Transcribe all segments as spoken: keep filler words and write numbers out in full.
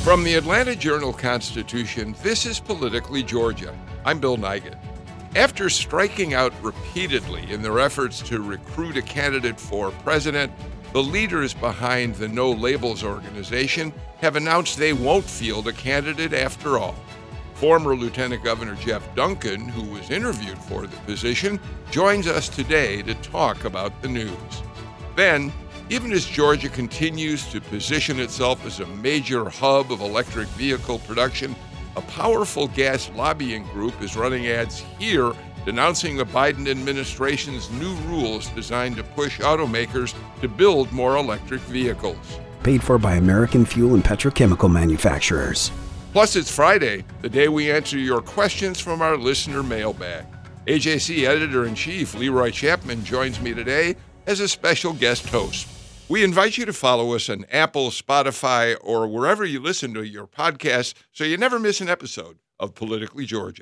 From the Atlanta Journal-Constitution, this is Politically Georgia. I'm Bill Nigut. After striking out repeatedly in their efforts to recruit a candidate for president, the leaders behind the No Labels organization have announced they won't field a candidate after all. Former Lieutenant Governor Jeff Duncan, who was interviewed for the position, joins us today to talk about the news. Then, even as Georgia continues to position itself as a major hub of electric vehicle production, a powerful gas lobbying group is running ads here denouncing the Biden administration's new rules designed to push automakers to build more electric vehicles. Paid for by American fuel and petrochemical manufacturers. Plus, it's Friday, the day we answer your questions from our listener mailbag. A J C Editor-in-Chief Leroy Chapman joins me today as a special guest host. We invite you to follow us on Apple, Spotify, or wherever you listen to your podcasts so you never miss an episode of Politically Georgia.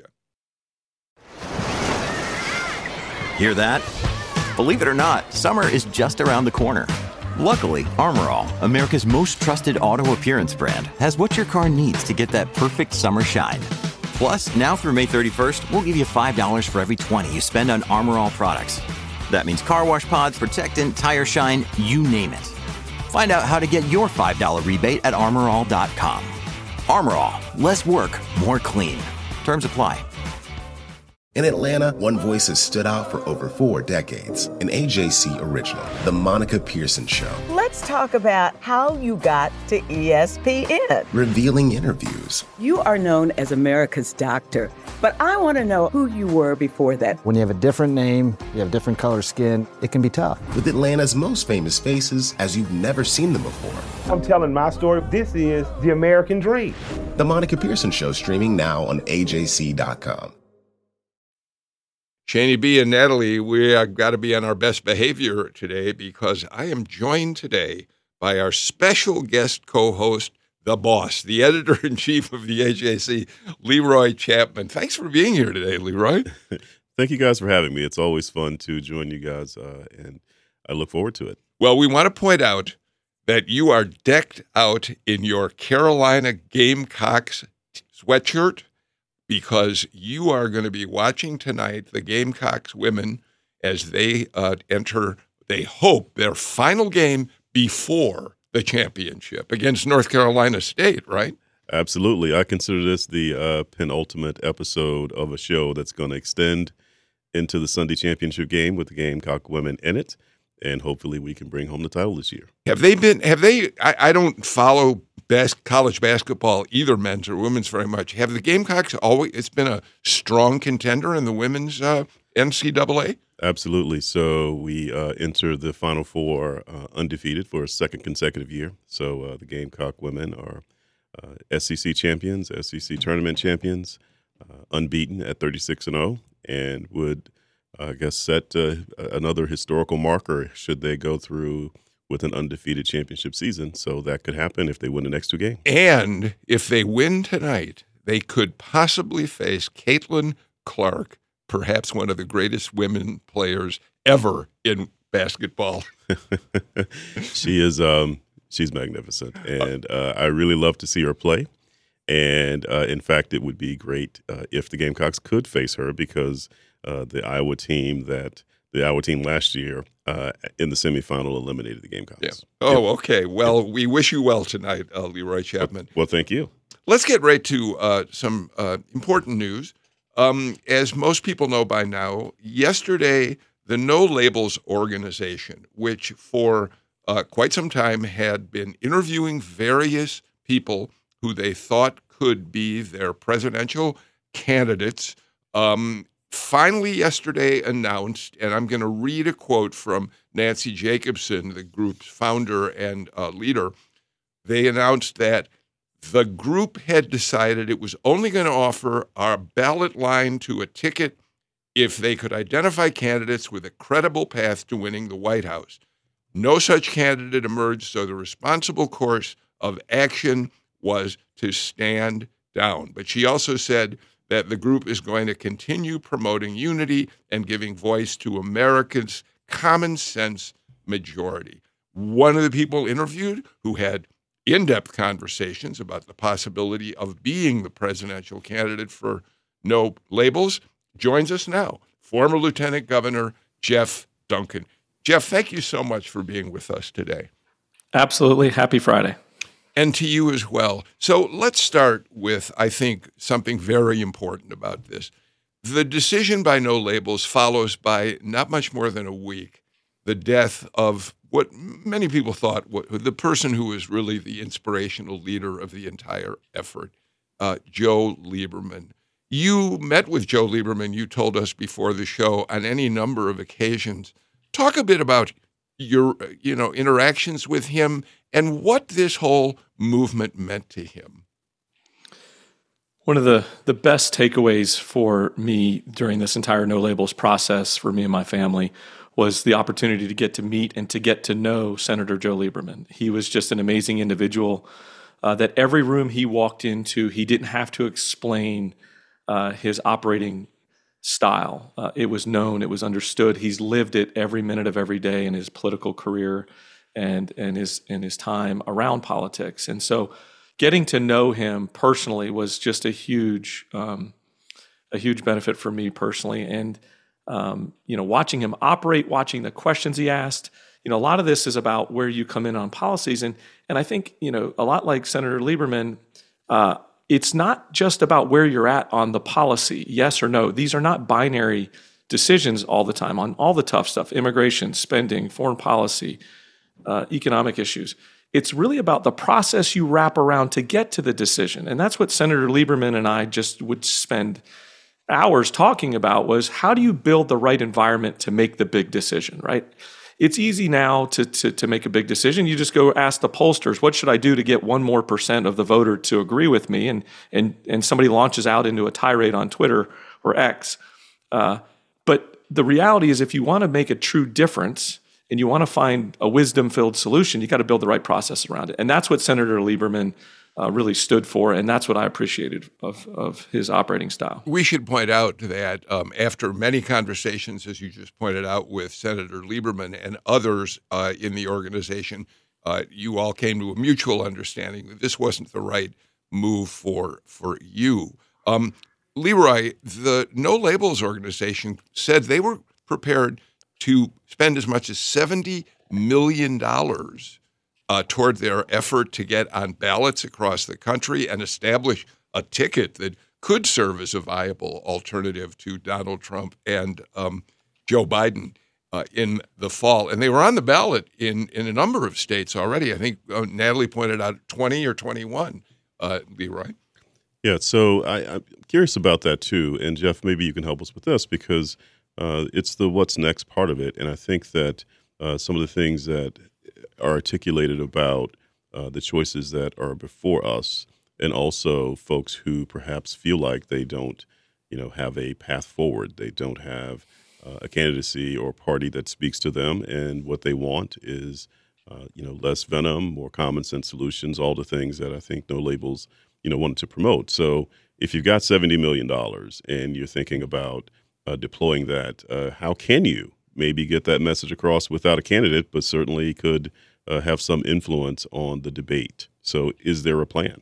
Hear that? Believe it or not, summer is just around the corner. Luckily, Armor All, America's most trusted auto appearance brand, has what your car needs to get that perfect summer shine. Plus, now through May thirty-first, we'll give you five dollars for every twenty you spend on Armor All products. That means car wash pods, protectant, tire shine, you name it. Find out how to get your five dollars rebate at armor all dot com. Armor All, less work, more clean. Terms apply. In Atlanta, one voice has stood out for over four decades. An A J C original, The Monica Pearson Show. Let's talk about how you got to E S P N. Revealing interviews. You are known as America's doctor, but I want to know who you were before that. When you have a different name, you have different color skin, it can be tough. With Atlanta's most famous faces as you've never seen them before. I'm telling my story. This is the American dream. The Monica Pearson Show, streaming now on A J C dot com. Shani B. and Natalie, we have got to be on our best behavior today because I am joined today by our special guest co-host, the boss, the editor-in-chief of the A J C, Leroy Chapman. Thanks for being here today, Leroy. Thank you guys for having me. It's always fun to join you guys, uh, and I look forward to it. Well, we want to point out that you are decked out in your Carolina Gamecocks sweatshirt, because you are going to be watching tonight the Gamecocks women as they uh, enter, they hope, their final game before the championship against North Carolina State, right? Absolutely. I consider this the uh, penultimate episode of a show that's going to extend into the Sunday championship game with the Gamecock women in it, and hopefully we can bring home the title this year. Have they been, have they, I, I don't follow bas- college basketball, either men's or women's, very much. Have the Gamecocks always, it's been a strong contender in the women's uh, N C double A? Absolutely. So we uh, enter the Final Four uh, undefeated for a second consecutive year. So uh, the Gamecock women are uh, S E C champions, S E C tournament champions, uh, unbeaten at thirty-six and oh, and would, uh, I guess, set uh, another historical marker should they go through with an undefeated championship season. So that could happen if they win the next two games. And if they win tonight, they could possibly face Caitlin Clark, perhaps one of the greatest women players ever in basketball. She is, um, she's magnificent, and uh, I really love to see her play. And uh, in fact, it would be great uh, if the Gamecocks could face her, because uh, the Iowa team that the Iowa team last year uh, in the semifinal eliminated the Gamecocks. Yeah. Oh, yeah. Okay. Well, we wish you well tonight, uh, Leroy Chapman. Well, thank you. Let's get right to uh, some uh, important news. Um, as most people know by now, yesterday, the No Labels organization, which for uh, quite some time had been interviewing various people who they thought could be their presidential candidates, um, finally yesterday announced, and I'm going to read a quote from Nancy Jacobson, the group's founder and uh, leader. They announced that the group had decided it was only going to offer our ballot line to a ticket if they could identify candidates with a credible path to winning the White House. No such candidate emerged, so the responsible course of action was to stand down. But she also said that the group is going to continue promoting unity and giving voice to America's common sense majority. One of the people interviewed who had in-depth conversations about the possibility of being the presidential candidate for No Labels, joins us now, former Lieutenant Governor Jeff Duncan. Jeff, thank you so much for being with us today. Absolutely. Happy Friday. And to you as well. So let's start with, I think, something very important about this. The decision by No Labels follows by not much more than a week the death of what many people thought what, the person who was really the inspirational leader of the entire effort, uh, Joe Lieberman. You met with Joe Lieberman, you told us before the show, on any number of occasions. Talk a bit about your, you know, interactions with him and what this whole movement meant to him. One of the, the best takeaways for me during this entire No Labels process for me and my family was the opportunity to get to meet and to get to know Senator Joe Lieberman. He was just an amazing individual uh, that every room he walked into, he didn't have to explain uh, his operating style. Uh, it was known, it was understood. He's lived it every minute of every day in his political career and, and his, in his time around politics. And so getting to know him personally was just a huge, um, a huge benefit for me personally. And Um, you know, watching him operate, watching the questions he asked, you know, a lot of this is about where you come in on policies. And and I think, you know, a lot like Senator Lieberman, uh, it's not just about where you're at on the policy, yes or no. These are not binary decisions all the time on all the tough stuff, immigration, spending, foreign policy, uh, economic issues. It's really about the process you wrap around to get to the decision. And that's what Senator Lieberman and I just would spend hours talking about was how do you build the right environment to make the big decision, right? It's easy now to, to, to make a big decision. You just go ask the pollsters, what should I do to get one more percent of the voter to agree with me? And, and, and somebody launches out into a tirade on Twitter or X. Uh, but the reality is if you want to make a true difference and you want to find a wisdom-filled solution, you got to build the right process around it. And that's what Senator Lieberman Uh, really stood for, and that's what I appreciated of, of his operating style. We should point out that um, after many conversations, as you just pointed out, with Senator Lieberman and others uh, in the organization, uh, you all came to a mutual understanding that this wasn't the right move for for you. Um, Leroy, the No Labels organization said they were prepared to spend as much as seventy million dollars Uh, toward their effort to get on ballots across the country and establish a ticket that could serve as a viable alternative to Donald Trump and um, Joe Biden uh, in the fall. And they were on the ballot in, in a number of states already. I think uh, Natalie pointed out twenty or twenty-one, uh, Leroy. Yeah, so I, I'm curious about that too. And Jeff, maybe you can help us with this because uh, it's the what's next part of it. And I think that uh, some of the things that are articulated about uh, the choices that are before us, and also folks who perhaps feel like they don't, you know, have a path forward. They don't have uh, a candidacy or party that speaks to them, and what they want is, uh, you know, less venom, more common sense solutions, all the things that I think No Labels, you know, wanted to promote. So if you've got seventy million dollars and you're thinking about uh, deploying that, uh, how can you maybe get that message across without a candidate, but certainly could uh, have some influence on the debate? So is there a plan?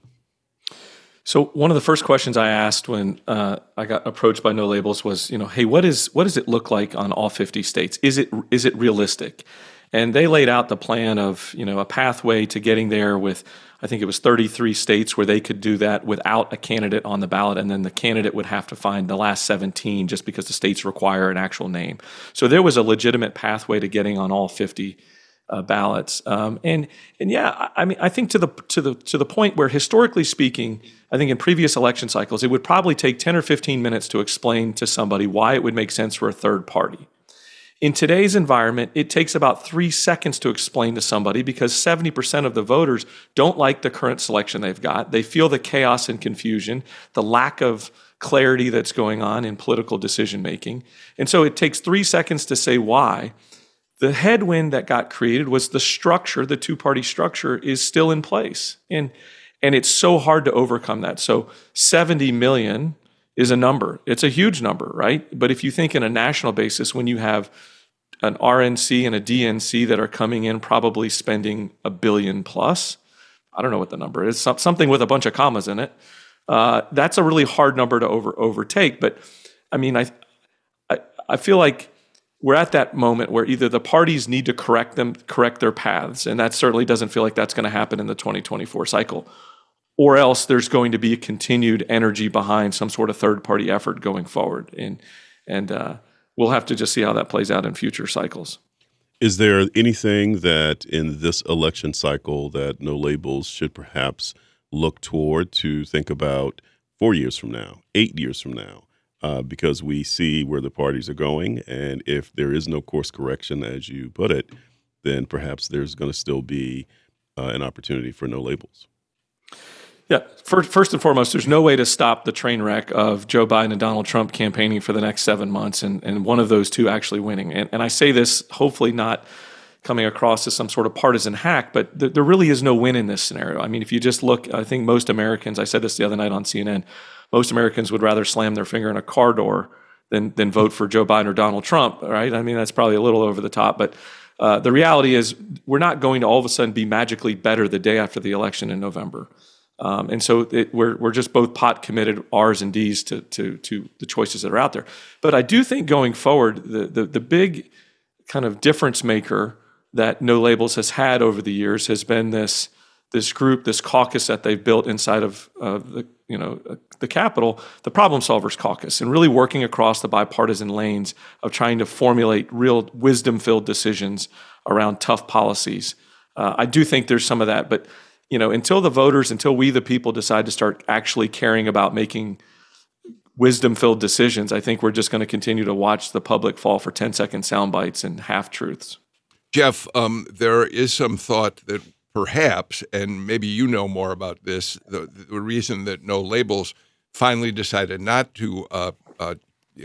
So one of the first questions I asked when uh, I got approached by No Labels was, you know, hey, what is what does it look like on all fifty states? Is it is it realistic? And they laid out the plan of, you know, a pathway to getting there with, I think it was thirty-three states where they could do that without a candidate on the ballot, and then the candidate would have to find the last seventeen just because the states require an actual name. So there was a legitimate pathway to getting on all fifty uh, ballots. Um, and and yeah, I, I mean, I think to the to the to the point where historically speaking, I think in previous election cycles, it would probably take ten or fifteen minutes to explain to somebody why it would make sense for a third party. In today's environment, it takes about three seconds to explain to somebody because seventy percent of the voters don't like the current selection they've got. They feel the chaos and confusion, the lack of clarity that's going on in political decision-making. And so it takes three seconds to say why. The headwind that got created was the structure, the two-party structure is still in place. And, and it's so hard to overcome that. So seventy million is a number. It's a huge number, right? But if you think in a national basis, when you have an R N C and a D N C that are coming in probably spending a billion plus, I don't know what the number is, some, something with a bunch of commas in it. Uh, that's a really hard number to over overtake. But I mean, I, I I feel like we're at that moment where either the parties need to correct them, correct their paths, and that certainly doesn't feel like that's going to happen in the twenty twenty-four cycle, or else there's going to be a continued energy behind some sort of third-party effort going forward, and and uh, we'll have to just see how that plays out in future cycles. Is there anything that in this election cycle that No Labels should perhaps look toward to think about four years from now, eight years from now? Uh, because we see where the parties are going, and if there is no course correction, as you put it, then perhaps there's going to still be uh, an opportunity for No Labels. Yeah, first, first and foremost, there's no way to stop the train wreck of Joe Biden and Donald Trump campaigning for the next seven months, and, and one of those two actually winning. And, and I say this hopefully not coming across as some sort of partisan hack, but th- there really is no win in this scenario. I mean, if you just look, I think most Americans, I said this the other night on C N N, most Americans would rather slam their finger in a car door than than vote for Joe Biden or Donald Trump, right? I mean, that's probably a little over the top, but uh, the reality is we're not going to all of a sudden be magically better the day after the election in November. Um, and so it, we're we're just both pot committed R's and D's to to to the choices that are out there. But I do think going forward, the the, the big kind of difference maker that No Labels has had over the years has been this this group, this caucus that they've built inside of uh, the you know the Capitol, the Problem Solvers Caucus, and really working across the bipartisan lanes of trying to formulate real wisdom-filled decisions around tough policies. Uh, I do think there's some of that, but you know, until the voters, until we the people decide to start actually caring about making wisdom-filled decisions, I think we're just going to continue to watch the public fall for ten-second sound bites and half-truths. Jeff, um, there is some thought that perhaps, and maybe you know more about this, the, the reason that No Labels finally decided not to uh, uh,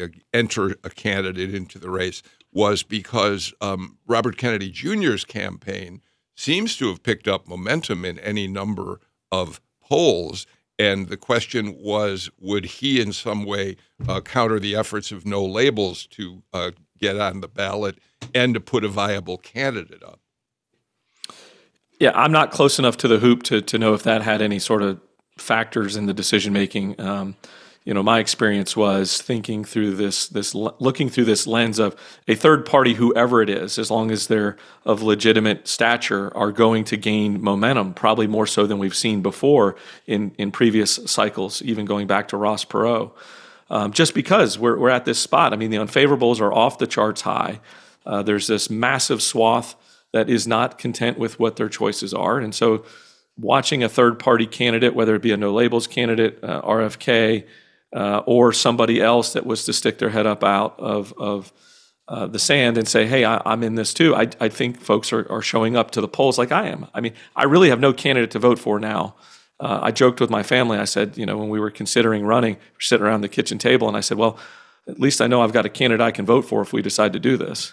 enter a candidate into the race was because um, Robert Kennedy Junior's campaign seems to have picked up momentum in any number of polls. And the question was, would he in some way uh, counter the efforts of No Labels to uh, get on the ballot and to put a viable candidate up? Yeah, I'm not close enough to the hoop to to know if that had any sort of factors in the decision making. Um, you know, my experience was thinking through this, this looking through this lens of a third party, whoever it is, as long as they're of legitimate stature, are going to gain momentum, probably more so than we've seen before in in previous cycles, even going back to Ross Perot. Um, just because we're we're at this spot. I mean, the unfavorables are off the charts high. Uh, there's this massive swath that is not content with what their choices are. And so watching a third-party candidate, whether it be a No Labels candidate, uh, R F K, uh, or somebody else that was to stick their head up out of, of uh, the sand and say, hey, I, I'm in this too, I, I think folks are, are showing up to the polls like I am. I mean, I really have no candidate to vote for now. Uh, I joked with my family. I said, you know, when we were considering running, we're sitting around the kitchen table, and I said, well, at least I know I've got a candidate I can vote for if we decide to do this.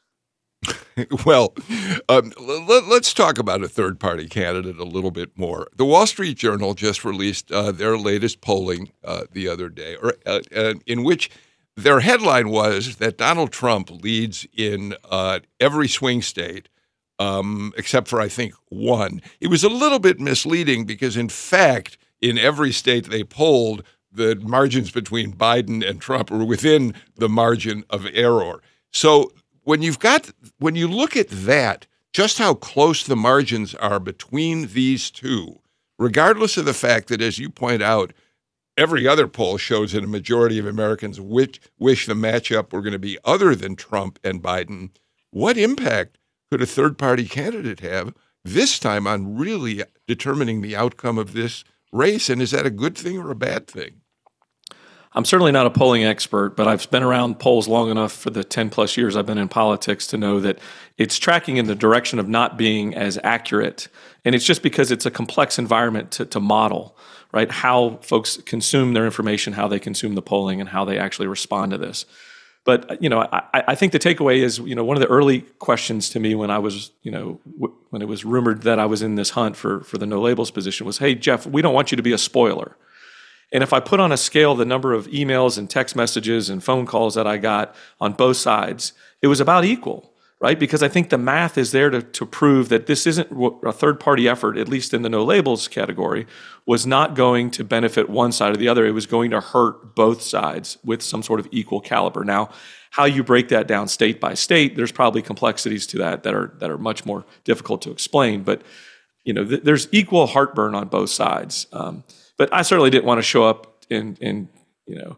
Well, um, l- let's talk about a third-party candidate a little bit more. The Wall Street Journal just released uh, their latest polling uh, the other day, or, uh, uh, in which their headline was that Donald Trump leads in uh, every swing state, um, except for, I think, one. It was a little bit misleading because, in fact, in every state they polled, the margins between Biden and Trump were within the margin of error. So when you've got, when you look at that, just how close the margins are between these two, regardless of the fact that, as you point out, every other poll shows that a majority of Americans wish, wish the matchup were going to be other than Trump and Biden, what impact could a third-party candidate have this time on really determining the outcome of this race? And is that a good thing or a bad thing? I'm certainly not a polling expert, but I've been around polls long enough for the ten plus years I've been in politics to know that it's tracking in the direction of not being as accurate. And it's just because it's a complex environment to, to model, right? How folks consume their information, how they consume the polling, and how they actually respond to this. But, you know, I, I think the takeaway is, you know, one of the early questions to me when I was, you know, w- when it was rumored that I was in this hunt for, for the No Labels position was, hey, Jeff, we don't want you to be a spoiler. And if I put on a scale the number of emails and text messages and phone calls that I got on both sides, it was about equal, right? Because I think the math is there to, to prove that this isn't a third-party effort, at least in the no labels category, was not going to benefit one side or the other. It was going to hurt both sides with some sort of equal caliber. Now, how you break that down state by state, there's probably complexities to that that are that are much more difficult to explain. But you know, th- there's equal heartburn on both sides. Um, but I certainly didn't want to show up and and you know.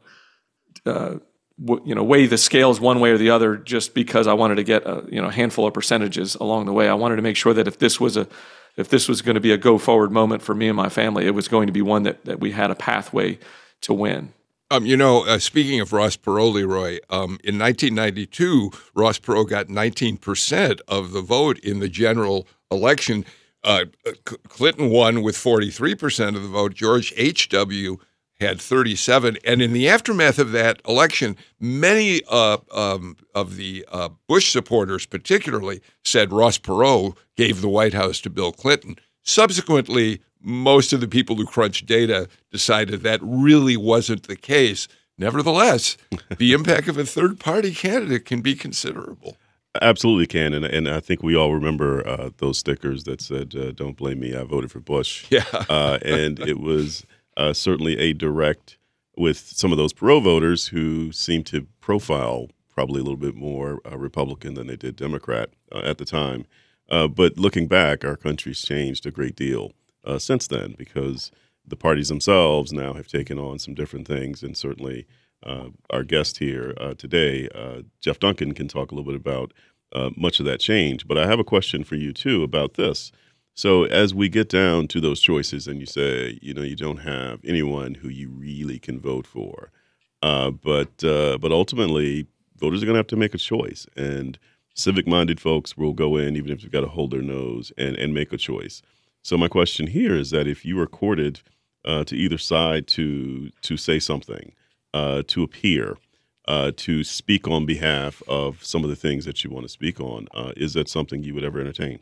Uh, you know, weigh the scales one way or the other just because I wanted to get a you know handful of percentages along the way. I wanted to make sure that if this was a if this was going to be a go forward moment for me and my family, it was going to be one that, that we had a pathway to win. Um, you know, uh, speaking of Ross Perot, Leroy, um, in nineteen ninety-two, Ross Perot got nineteen percent of the vote in the general election. Uh, C- Clinton won with forty-three percent of the vote. George H W had thirty-seven. And in the aftermath of that election, many uh, um, of the uh, Bush supporters particularly said Ross Perot gave the White House to Bill Clinton. Subsequently, most of the people who crunched data decided that really wasn't the case. Nevertheless, the impact of a third-party candidate can be considerable. Absolutely can, and and I think we all remember uh, those stickers that said, uh, "Don't blame me, I voted for Bush." Yeah, uh, and it was uh, certainly a direct with some of those Perot voters who seemed to profile probably a little bit more uh, Republican than they did Democrat uh, at the time. Uh, but looking back, our country's changed a great deal uh, since then because the parties themselves now have taken on some different things, and certainly. Uh, our guest here uh, today, uh, Jeff Duncan, can talk a little bit about uh, much of that change. But I have a question for you, too, about this. So as we get down to those choices and you say, you know, you don't have anyone who you really can vote for, uh, but uh, but ultimately voters are going to have to make a choice. And civic-minded folks will go in, even if they've got to hold their nose, and, and make a choice. So my question here is that if you were courted uh, to either side to to say something, Uh, to appear, uh, to speak on behalf of some of the things that you want to speak on. Uh, is that something you would ever entertain?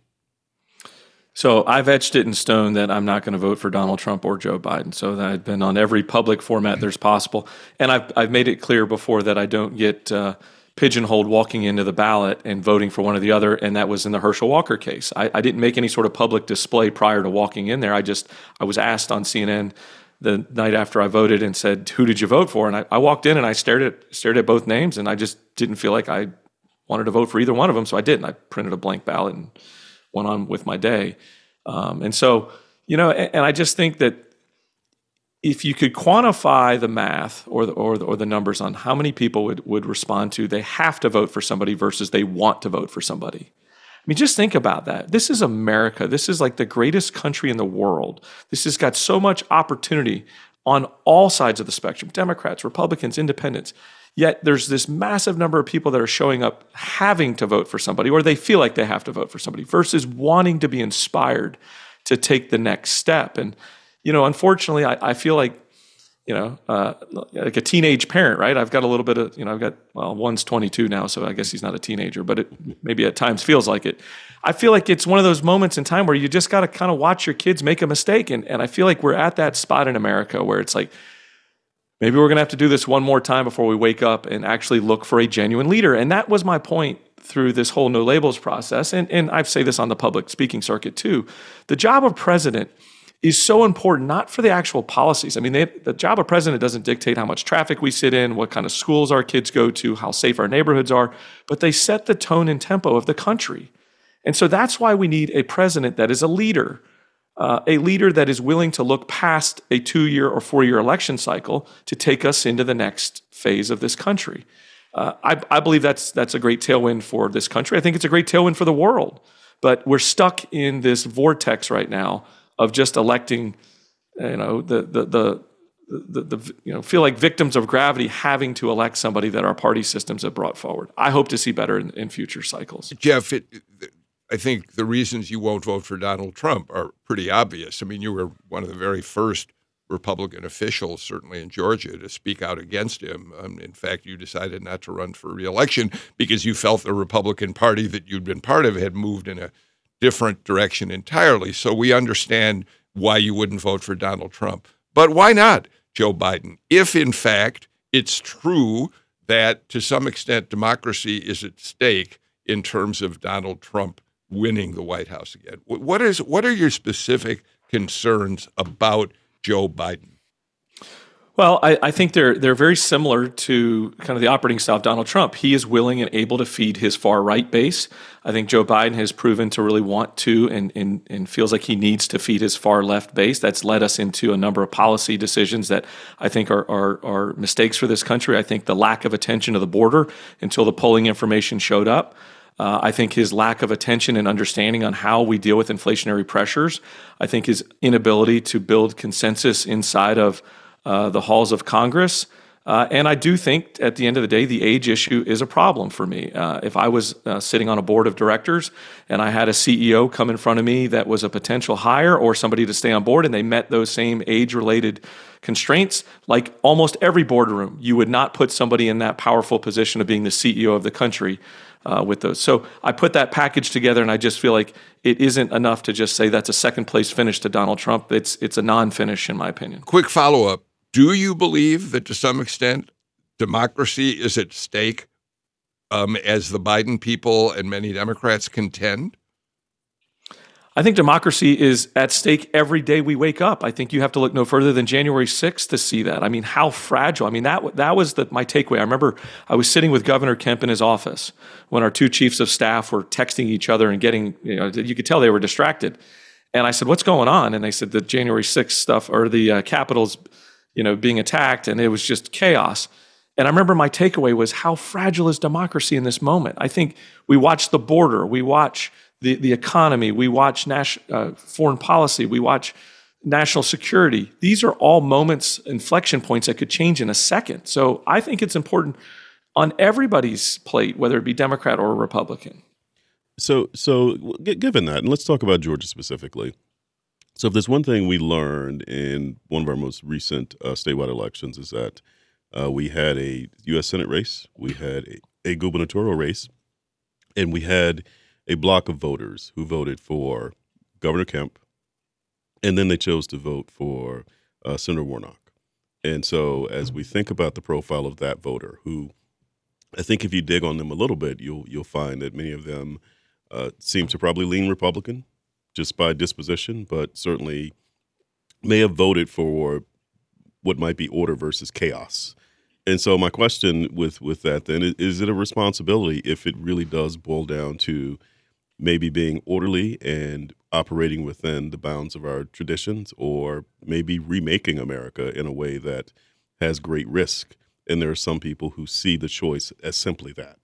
So I've etched it in stone that I'm not going to vote for Donald Trump or Joe Biden. So that I've been on every public format there's possible. And I've, I've made it clear before that I don't get uh, pigeonholed walking into the ballot and voting for one or the other. And that was in the Herschel Walker case. I, I didn't make any sort of public display prior to walking in there. I just, I was asked on C N N the night after I voted and said, who did you vote for? And I, I walked in and I stared at stared at both names, and I just didn't feel like I wanted to vote for either one of them, so I didn't. I printed a blank ballot and went on with my day. Um, and so, you know, and, and I just think that if you could quantify the math or the, or the, or the numbers on how many people would, would respond to they have to vote for somebody versus they want to vote for somebody. I mean, just think about that. This is America. This is like the greatest country in the world. This has got so much opportunity on all sides of the spectrum, Democrats, Republicans, independents. Yet there's this massive number of people that are showing up having to vote for somebody, or they feel like they have to vote for somebody, versus wanting to be inspired to take the next step. And, you know, unfortunately, I, I feel like, you know, uh, like a teenage parent, right? I've got a little bit of, you know, I've got, well, one's twenty-two now, so I guess he's not a teenager, but it maybe at times feels like it. I feel like it's one of those moments in time where you just got to kind of watch your kids make a mistake. And, and I feel like we're at that spot in America where it's like, maybe we're going to have to do this one more time before we wake up and actually look for a genuine leader. And that was my point through this whole no labels process. And, and I say this on the public speaking circuit too. The job of president is so important, not for the actual policies. I mean, they, the job of president doesn't dictate how much traffic we sit in, what kind of schools our kids go to, how safe our neighborhoods are, but they set the tone and tempo of the country. And so that's why we need a president that is a leader, uh, a leader that is willing to look past a two-year or four-year election cycle to take us into the next phase of this country. Uh, I, I believe that's that's a great tailwind for this country. I think it's a great tailwind for the world. But we're stuck in this vortex right now of just electing, you know, the the the the, the you know feel like victims of gravity, having to elect somebody that our party systems have brought forward. I hope to see better in, in future cycles. Jeff, it, I think the reasons you won't vote for Donald Trump are pretty obvious. I mean, you were one of the very first Republican officials, certainly in Georgia, to speak out against him. Um, in fact, you decided not to run for re-election because you felt the Republican Party that you'd been part of had moved in a different direction entirely. So we understand why you wouldn't vote for Donald Trump. But why not Joe Biden? If, in fact, it's true that to some extent democracy is at stake in terms of Donald Trump winning the White House again. What is what are your specific concerns about Joe Biden? Well, I, I think they're they're very similar to kind of the operating style of Donald Trump. He is willing and able to feed his far right base. I think Joe Biden has proven to really want to and, and, and feels like he needs to feed his far left base. That's led us into a number of policy decisions that I think are, are, are mistakes for this country. I think the lack of attention to the border until the polling information showed up. Uh, I think his lack of attention and understanding on how we deal with inflationary pressures. I think his inability to build consensus inside of Uh, the halls of Congress. Uh, and I do think at the end of the day, the age issue is a problem for me. Uh, if I was uh, sitting on a board of directors and I had a C E O come in front of me that was a potential hire or somebody to stay on board and they met those same age-related constraints, like almost every boardroom, you would not put somebody in that powerful position of being the C E O of the country uh, with those. So I put that package together and I just feel like it isn't enough to just say that's a second place finish to Donald Trump. It's, it's a non-finish in my opinion. Quick follow-up. Do you believe that to some extent democracy is at stake um, as the Biden people and many Democrats contend? I think democracy is at stake every day we wake up. I think you have to look no further than January sixth to see that. I mean, how fragile. I mean, that that was the, my takeaway. I remember I was sitting with Governor Kemp in his office when our two chiefs of staff were texting each other and getting, you know, you could tell they were distracted. And I said, what's going on? And they said the January sixth stuff or the uh, Capitol's you know, being attacked, and it was just chaos. And I remember my takeaway was how fragile is democracy in this moment? I think we watch the border, we watch the, the economy, we watch nas- uh, foreign policy, we watch national security. These are all moments, inflection points that could change in a second. So I think it's important on everybody's plate, whether it be Democrat or Republican. So, so given that, and let's talk about Georgia specifically. So if there's one thing we learned in one of our most recent uh, statewide elections is that uh, we had a U S Senate race, we had a, a gubernatorial race, and we had a block of voters who voted for Governor Kemp, and then they chose to vote for uh, Senator Warnock. And so as we think about the profile of that voter, who I think if you dig on them a little bit, you'll you'll find that many of them uh, seem to probably lean Republican, just by disposition, but certainly may have voted for what might be order versus chaos. And so my question with, with that then, is, is it a responsibility if it really does boil down to maybe being orderly and operating within the bounds of our traditions, or maybe remaking America in a way that has great risk? And there are some people who see the choice as simply that.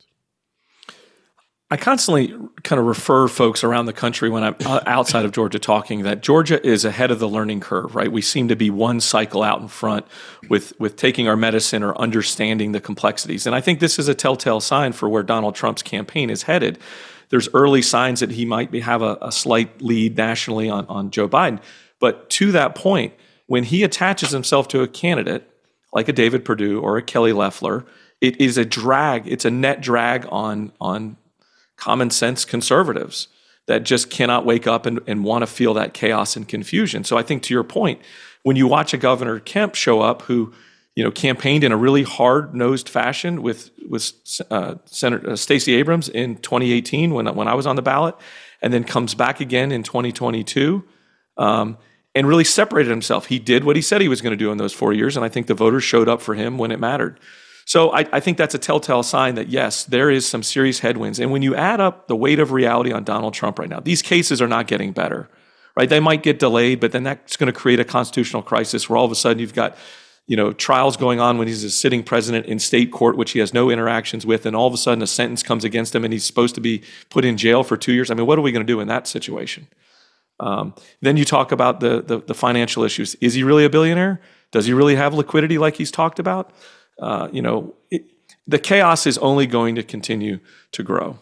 I constantly kind of refer folks around the country when I'm outside of Georgia talking that Georgia is ahead of the learning curve, right? We seem to be one cycle out in front with, with taking our medicine or understanding the complexities. And I think this is a telltale sign for where Donald Trump's campaign is headed. There's early signs that he might be, have a, a slight lead nationally on, on Joe Biden. But to that point, when he attaches himself to a candidate like a David Perdue or a Kelly Loeffler, it is a drag. It's a net drag on on common sense conservatives that just cannot wake up and, and want to feel that chaos and confusion. So I think to your point, when you watch a Governor Kemp show up who, you know, campaigned in a really hard-nosed fashion with with uh, Senator uh, Stacey Abrams in twenty eighteen when when I was on the ballot, and then comes back again in twenty twenty-two, um, and really separated himself. He did what he said he was going to do in those four years, and I think the voters showed up for him when it mattered. So I, I think that's a telltale sign that, yes, there is some serious headwinds. And when you add up the weight of reality on Donald Trump right now, these cases are not getting better, right? They might get delayed, but then that's going to create a constitutional crisis where all of a sudden you've got, you know, trials going on when he's a sitting president in state court, which he has no interactions with, and all of a sudden a sentence comes against him and he's supposed to be put in jail for two years. I mean, what are we going to do in that situation? Um, then you talk about the, the the financial issues. Is he really a billionaire? Does he really have liquidity like he's talked about? Uh, you know, it, the chaos is only going to continue to grow.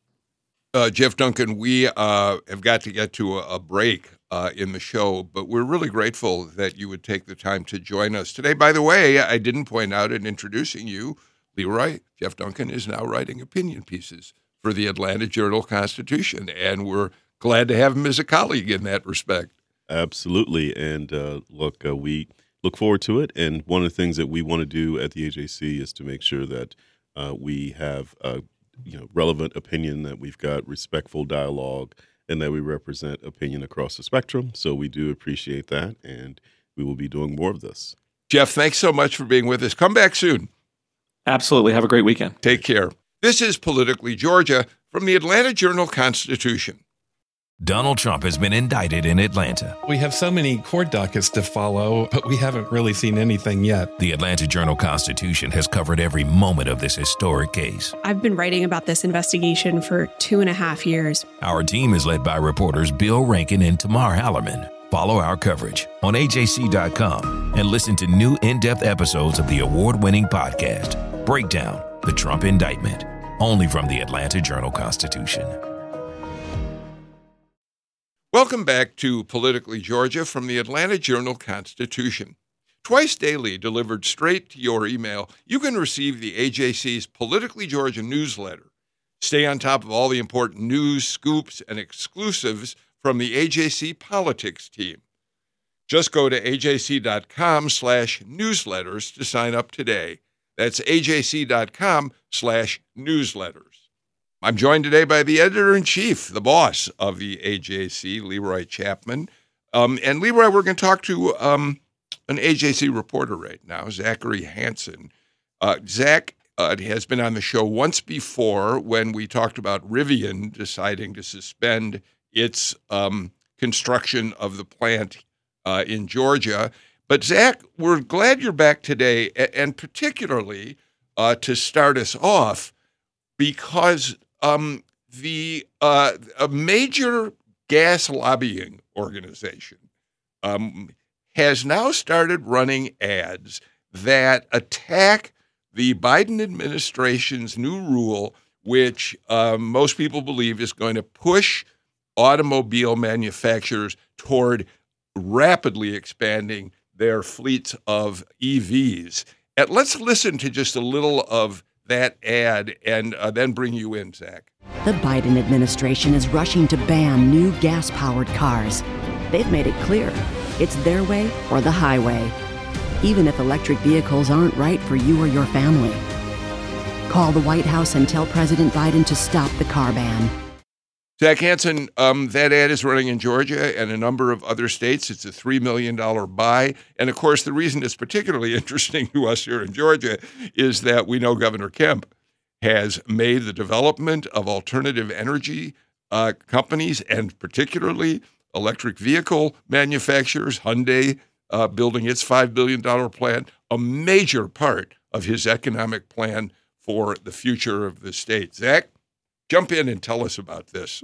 Uh, Jeff Duncan, we uh, have got to get to a, a break uh, in the show, but we're really grateful that you would take the time to join us today. By the way, I didn't point out in introducing you, Leroy, Jeff Duncan is now writing opinion pieces for the Atlanta Journal-Constitution, and we're glad to have him as a colleague in that respect. Absolutely. And uh, look, uh, we look forward to it. And one of the things that we want to do at the A J C is to make sure that uh, we have uh, you know, relevant opinion, that we've got respectful dialogue, and that we represent opinion across the spectrum. So we do appreciate that, and we will be doing more of this. Jeff, thanks so much for being with us. Come back soon. Absolutely. Have a great weekend. Take care. This is Politically Georgia from the Atlanta Journal-Constitution. Donald Trump has been indicted in Atlanta. We have so many court dockets to follow, but we haven't really seen anything yet. The Atlanta Journal-Constitution has covered every moment of this historic case. I've been writing about this investigation for two and a half years. Our team is led by reporters Bill Rankin and Tamar Hallerman. Follow our coverage on A J C dot com and listen to new in-depth episodes of the award-winning podcast, Breakdown, the Trump Indictment, only from the Atlanta Journal-Constitution. Welcome back to Politically Georgia from the Atlanta Journal-Constitution. Twice daily, delivered straight to your email, you can receive the A J C's Politically Georgia newsletter. Stay on top of all the important news, scoops, and exclusives from the A J C politics team. Just go to A J C dot com slash newsletters to sign up today. That's A J C dot com slash newsletters. I'm joined today by the editor-in-chief, the boss of the A J C, Leroy Chapman. Um, and Leroy, we're going to talk to um, an A J C reporter right now, Zachary Hansen. Uh, Zach uh, has been on the show once before when we talked about Rivian deciding to suspend its um, construction of the plant uh, in Georgia. But Zach, we're glad you're back today, and particularly uh, to start us off, because um, the uh, a major gas lobbying organization um, has now started running ads that attack the Biden administration's new rule, which uh, most people believe is going to push automobile manufacturers toward rapidly expanding their fleets of E Vs. And let's listen to just a little of that ad and uh, then bring you in, Zach. The Biden administration is rushing to ban new gas-powered cars. They've made it clear it's their way or the highway, even if electric vehicles aren't right for you or your family. Call the White House and tell President Biden to stop the car ban. Zach Hansen, um, that ad is running in Georgia and a number of other states. It's a three million dollars buy. And, of course, the reason it's particularly interesting to us here in Georgia is that we know Governor Kemp has made the development of alternative energy uh, companies, and particularly electric vehicle manufacturers, Hyundai uh, building its five billion dollars plant, a major part of his economic plan for the future of the state. Zach? Jump in and tell us about this.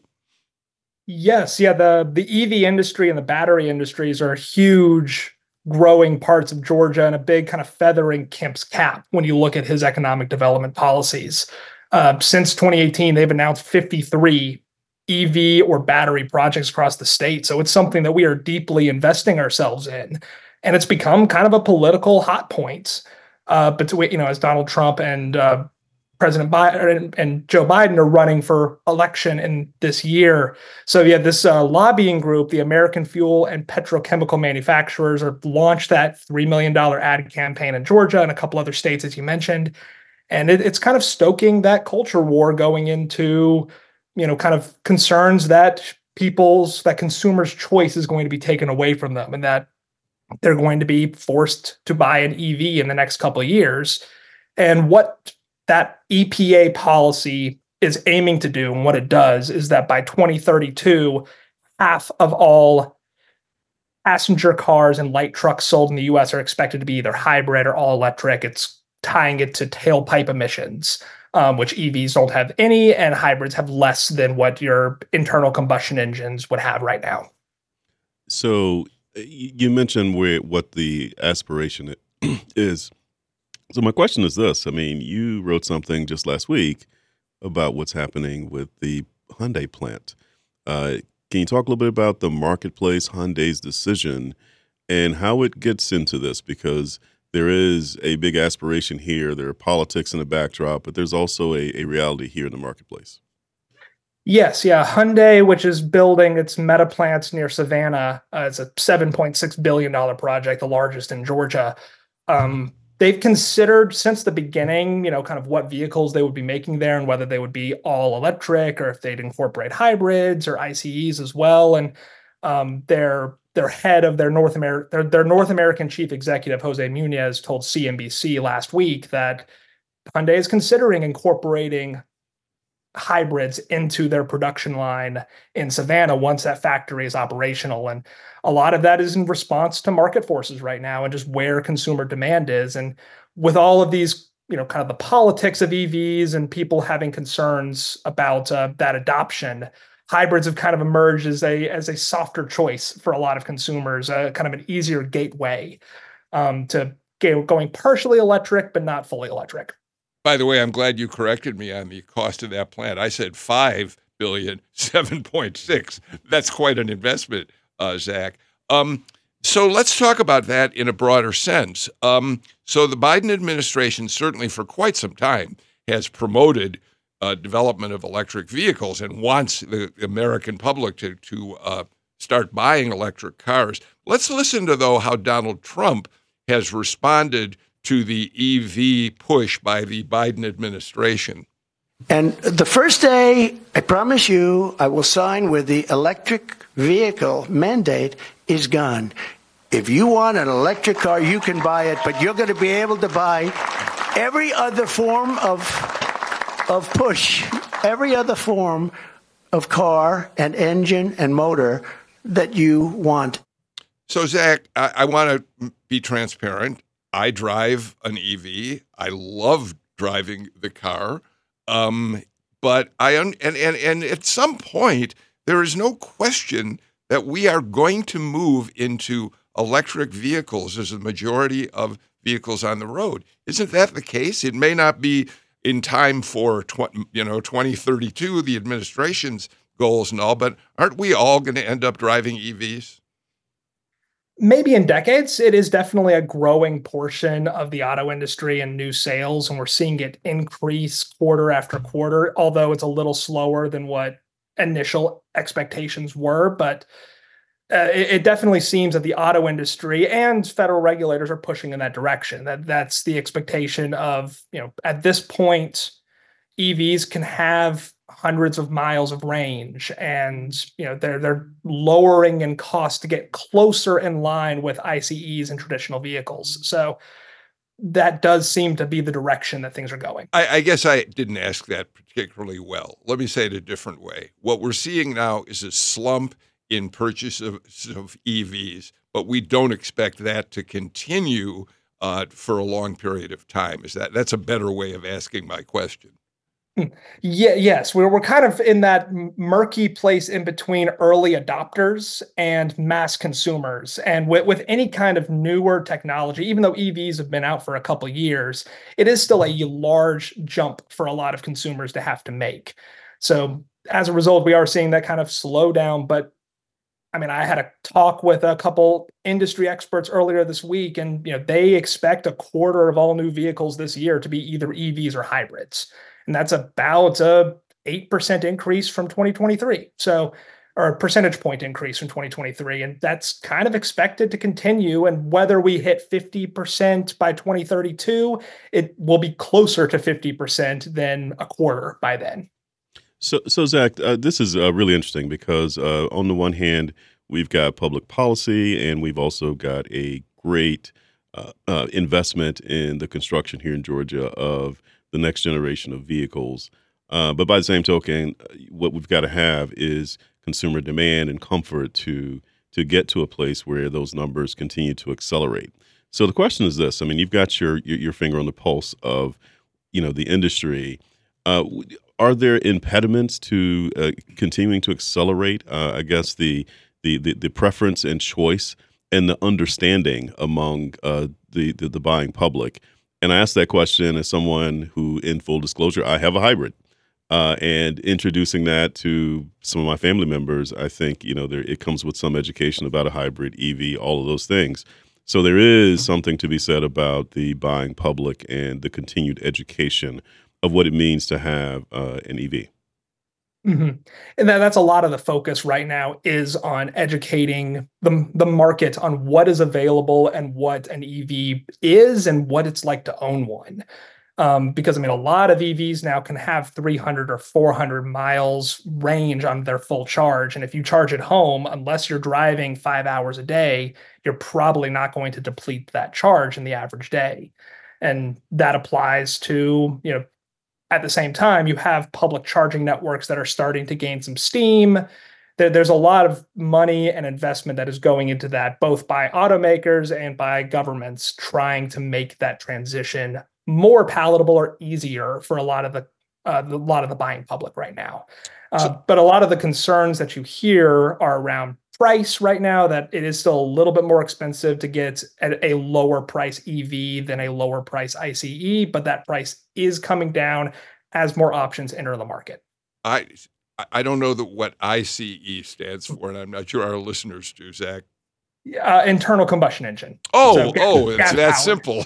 Yes, yeah, the, the E V industry and the battery industries are huge growing parts of Georgia and a big kind of feathering Kemp's cap when you look at his economic development policies. Uh, since twenty eighteen, they've announced fifty-three E V or battery projects across the state. So it's something that we are deeply investing ourselves in. And it's become kind of a political hot point. Uh, but, you know, as Donald Trump and uh, President Biden and Joe Biden are running for election in this year. So yeah, this uh, lobbying group, the American Fuel and Petrochemical Manufacturers, are launched that three million dollars ad campaign in Georgia and a couple other states, as you mentioned. And it, it's kind of stoking that culture war going into, you know, kind of concerns that people's, that consumers' choice is going to be taken away from them and that they're going to be forced to buy an E V in the next couple of years. And what that E P A policy is aiming to do, and what it does, is that by twenty thirty-two, half of all passenger cars and light trucks sold in the U S are expected to be either hybrid or all electric. It's tying it to tailpipe emissions, um, which E Vs don't have any, and hybrids have less than what your internal combustion engines would have right now. So you mentioned where what the aspiration is. So my question is this. I mean, you wrote something just last week about what's happening with the Hyundai plant. Uh, can you talk a little bit about the marketplace, Hyundai's decision, and how it gets into this? Because there is a big aspiration here. There are politics in the backdrop, but there's also a, a reality here in the marketplace. Yes, yeah. Hyundai, which is building its Meta plants near Savannah, uh, it's a seven point six billion dollars project, the largest in Georgia. Um, they've considered since the beginning, you know, kind of what vehicles they would be making there and whether they would be all electric or if they'd incorporate hybrids or I C Es as well. And um, their their head of their North America, their, their North American chief executive, Jose Munoz, told C N B C last week that Hyundai is considering incorporating hybrids into their production line in Savannah once that factory is operational. And a lot of that is in response to market forces right now and just where consumer demand is. And with all of these, you know, kind of the politics of E Vs and people having concerns about uh, that adoption, hybrids have kind of emerged as a as a softer choice for a lot of consumers, uh, kind of an easier gateway um, to get going partially electric, but not fully electric. By the way, I'm glad you corrected me on the cost of that plant. I said five billion dollars, seven point six. That's quite an investment, uh, Zach. Um, so let's talk about that in a broader sense. Um, so the Biden administration, certainly for quite some time, has promoted uh, development of electric vehicles and wants the American public to, to uh, start buying electric cars. Let's listen to, though, how Donald Trump has responded to the E V push by the Biden administration. And the first day, I promise you, I will sign where the electric vehicle mandate is gone. If you want an electric car, you can buy it, but you're going to be able to buy every other form of of push, every other form of car and engine and motor that you want. So, Zach, I, I want to be transparent. I drive an E V. I love driving the car. Um, but I un- and, and and at some point, there is no question that we are going to move into electric vehicles as the majority of vehicles on the road. Isn't that the case? It may not be in time for tw- you know twenty thirty-two, the administration's goals and all, but aren't we all going to end up driving E Vs? Maybe in decades. It is definitely a growing portion of the auto industry and new sales, and we're seeing it increase quarter after quarter, although it's a little slower than what initial expectations were. But uh, it, it definitely seems that the auto industry and federal regulators are pushing in that direction. That that's the expectation of, you know, at this point, E Vs can have hundreds of miles of range, and you know they're they're lowering in cost to get closer in line with I C Es and traditional vehicles. So that does seem to be the direction that things are going. I, I guess I didn't ask that particularly well. Let me say it a different way. What we're seeing now is a slump in purchase of, of E Vs, but we don't expect that to continue uh, for a long period of time. Is that that's a better way of asking my question? Yeah, yes, we're we're kind of in that murky place in between early adopters and mass consumers. And with, with any kind of newer technology, even though E Vs have been out for a couple of years, it is still a large jump for a lot of consumers to have to make. So as a result, we are seeing that kind of slow down. But I mean, I had a talk with a couple industry experts earlier this week, and you know they expect a quarter of all new vehicles this year to be either E Vs or hybrids. And that's about a eight percent increase from twenty twenty-three. So, or a percentage point increase from twenty twenty-three. And that's kind of expected to continue. And whether we hit fifty percent by twenty thirty-two, it will be closer to fifty percent than a quarter by then. So, so Zach, uh, this is uh, really interesting because uh, on the one hand, we've got public policy and we've also got a great uh, uh, investment in the construction here in Georgia of the next generation of vehicles. Uh, but by the same token, what we've got to have is consumer demand and comfort to to get to a place where those numbers continue to accelerate. So the question is this: I mean, you've got your your, your finger on the pulse of, you know, the industry. Uh, are there impediments to uh, continuing to accelerate? Uh, I guess the, the the the preference and choice and the understanding among uh, the, the the buying public. And I asked that question as someone who, in full disclosure, I have a hybrid. Uh, and introducing that to some of my family members, I think, you know, there, it comes with some education about a hybrid, E V, all of those things. So there is something to be said about the buying public and the continued education of what it means to have uh, an E V. Mm-hmm. And that, that's a lot of the focus right now is on educating the, the market on what is available and what an E V is and what it's like to own one. Um, because, I mean, a lot of E Vs now can have three hundred or four hundred miles range on their full charge. And if you charge at home, unless you're driving five hours a day, you're probably not going to deplete that charge in the average day. And that applies to, you know, at the same time, you have public charging networks that are starting to gain some steam. There, there's a lot of money and investment that is going into that, both by automakers and by governments trying to make that transition more palatable or easier for a lot of the uh, a lot of the buying public right now. Uh, so, but a lot of the concerns that you hear are around price right now, that it is still a little bit more expensive to get at a lower price E V than a lower price ICE, but that price is coming down as more options enter the market. I I don't know that what ICE stands for, and I'm not sure our listeners do, Zach. Uh, internal combustion engine. Oh, so, oh, it's that powered. simple.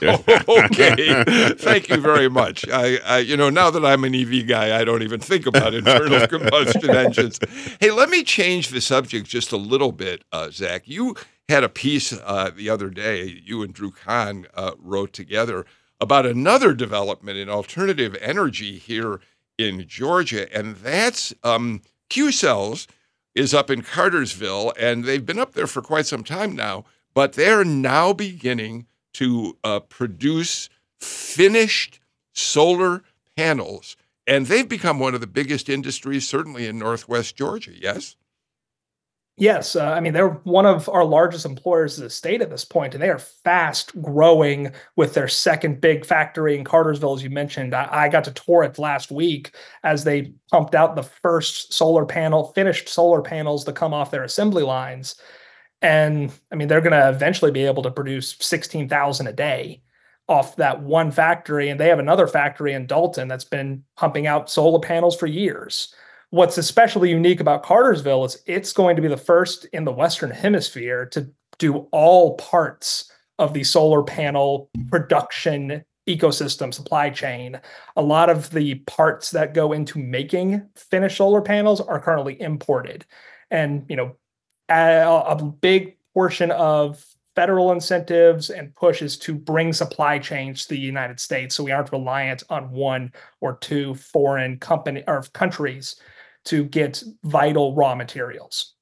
Okay, thank you very much. I, I, you know, now that I'm an E V guy, I don't even think about internal combustion engines. Hey, let me change the subject just a little bit, uh, Zach. You had a piece uh, the other day, you and Drew Kahn uh, wrote together about another development in alternative energy here in Georgia, and that's um, Q-Cells is up in Cartersville, and they've been up there for quite some time now, but they're now beginning to uh, produce finished solar panels, and they've become one of the biggest industries, certainly in Northwest Georgia, yes? Yes. Uh, I mean, they're one of our largest employers in the state at this point, and they are fast growing with their second big factory in Cartersville, as you mentioned. I, I got to tour it last week as they pumped out the first solar panel, finished solar panels to come off their assembly lines. And I mean, they're going to eventually be able to produce sixteen thousand a day off that one factory. And they have another factory in Dalton that's been pumping out solar panels for years. What's especially unique about Cartersville is it's going to be the first in the Western Hemisphere to do all parts of the solar panel production ecosystem supply chain. A lot of the parts that go into making finished solar panels are currently imported. And, you know, a, a big portion of federal incentives and pushes to bring supply chains to the United States, so we aren't reliant on one or two foreign company or countries to get vital raw materials.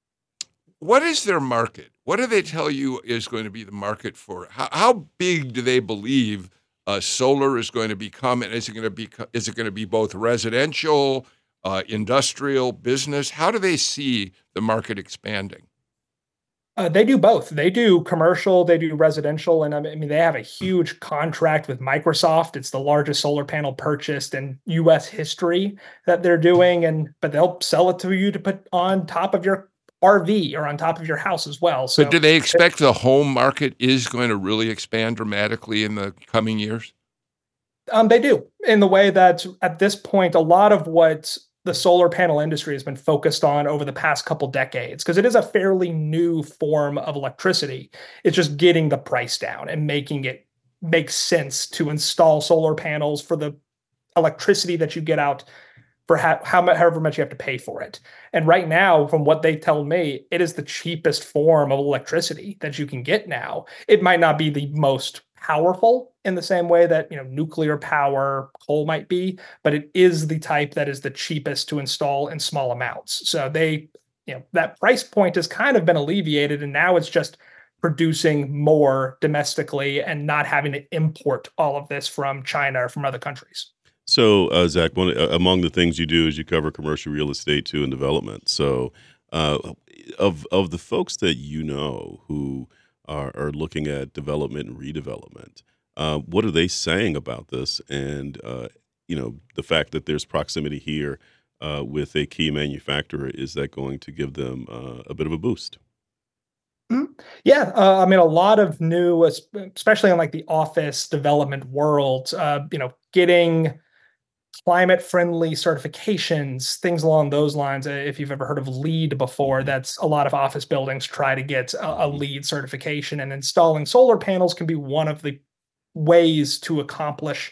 What is their market? What do they tell you is going to be the market for? How, how big do they believe uh, solar is going to become? And is it going to be? Is it going to be both residential, uh, industrial, business? How do they see the market expanding? Uh, they do both. They do commercial, they do residential, and I mean, they have a huge contract with Microsoft. It's the largest solar panel purchased in U S history that they're doing, and but they'll sell it to you to put on top of your R V or on top of your house as well. So, but do they expect the home market is going to really expand dramatically in the coming years? Um, they do, in the way that at this point, a lot of what the solar panel industry has been focused on over the past couple decades, because it is a fairly new form of electricity. It's just getting the price down and making it make sense to install solar panels for the electricity that you get out for how, how however much you have to pay for it. And right now, from what they tell me, it is the cheapest form of electricity that you can get now. It might not be the most powerful in the same way that, you know, nuclear power, coal might be, but it is the type that is the cheapest to install in small amounts. So they, you know, that price point has kind of been alleviated, and now it's just producing more domestically and not having to import all of this from China or from other countries. So, uh, Zach, one uh, among the things you do is you cover commercial real estate too and development. So, uh, of of the folks that you know who are, are looking at development and redevelopment, uh, what are they saying about this? And uh, you know, the fact that there's proximity here uh, with a key manufacturer, is that going to give them uh, a bit of a boost? Mm-hmm. Yeah, uh, I mean, a lot of new, especially in like the office development world, uh, you know, getting climate-friendly certifications, things along those lines. If you've ever heard of LEED before, that's a lot of office buildings try to get a, a LEED certification, and installing solar panels can be one of the ways to accomplish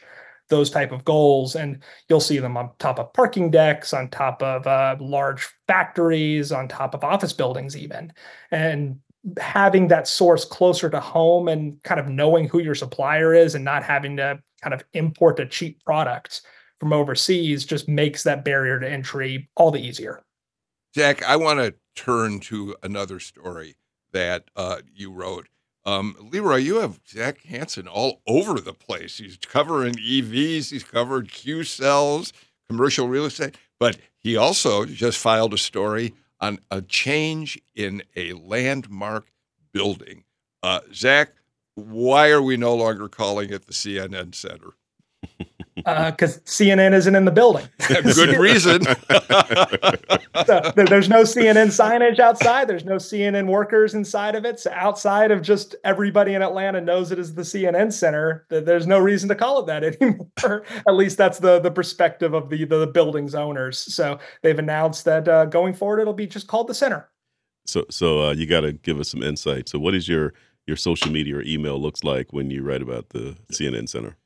those type of goals. And you'll see them on top of parking decks, on top of uh, large factories, on top of office buildings even. And having that source closer to home and kind of knowing who your supplier is and not having to kind of import a cheap product from overseas just makes that barrier to entry all the easier. Zach, I want to turn to another story that uh, you wrote. Um, Leroy, you have Zach Hanson all over the place. He's covering E Vs, he's covered Q cells, commercial real estate, but he also just filed a story on a change in a landmark building. Uh, Zach, why are we no longer calling it the C N N Center? Because uh, C N N isn't in the building. Good reason. So there, there's no C N N signage outside. There's no C N N workers inside of it. So outside of just everybody in Atlanta knows it is the C N N Center, there's no reason to call it that anymore. At least that's the, the perspective of the, the, the building's owners. So they've announced that uh, going forward, it'll be just called the Center. So so uh, you got to give us some insight. So what is your, your social media or email looks like when you write about the C N N Center?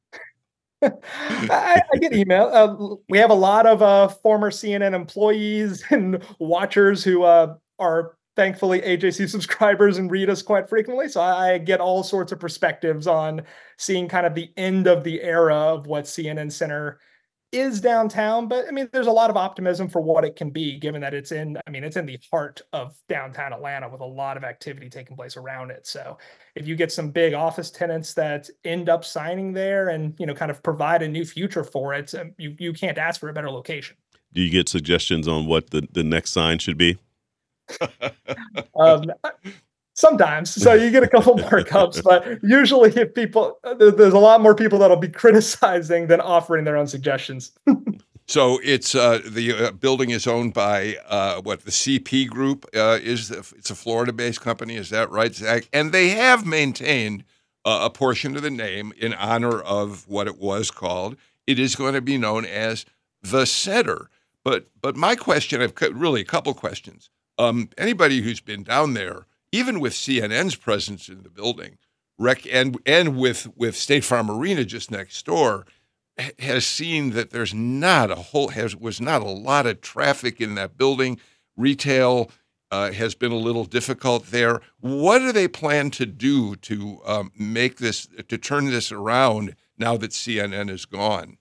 I, I get email. Uh, we have a lot of uh, former C N N employees and watchers who uh, are thankfully A J C subscribers and read us quite frequently. So I, I get all sorts of perspectives on seeing kind of the end of the era of what C N N Center is downtown. But I mean, there's a lot of optimism for what it can be, given that it's in, I mean, it's in the heart of downtown Atlanta with a lot of activity taking place around it. So if you get some big office tenants that end up signing there and, you know, kind of provide a new future for it, um, you, you can't ask for a better location. Do you get suggestions on what the, the next sign should be? um, Sometimes. So you get a couple markups, but usually if people, there's a lot more people that'll be criticizing than offering their own suggestions. So it's uh, the uh, building is owned by uh, what the C P Group uh, is. The, it's a Florida-based company. Is that right, Zach? And they have maintained uh, a portion of the name in honor of what it was called. It is going to be known as the Center. But but my question, I've really a couple questions. Um, anybody who's been down there, even with C N N's presence in the building, rec- and and with, with State Farm Arena just next door, ha- has seen that there's not a whole has was not a lot of traffic in that building. Retail uh, has been a little difficult there. What do they plan to do to um, make this to turn this around now that C N N is gone?